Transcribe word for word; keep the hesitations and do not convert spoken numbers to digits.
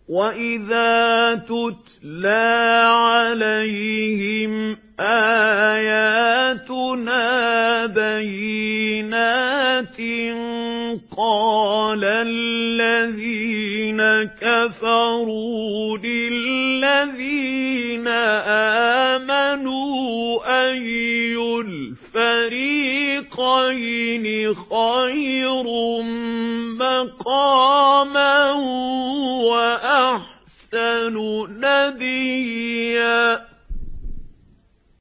وَإِذَا تُتْلَىٰ عَلَيْهِمْ آيَاتُنَا بَيِّنَاتٍ قَالَ الَّذِينَ كَفَرُوا لِلَّذِينَ آمَنُوا أَيُّ الْفَرِيقَيْنِ خَيْرٌ مَّقَامًا وَأَحْسَنُ نَدِيًّا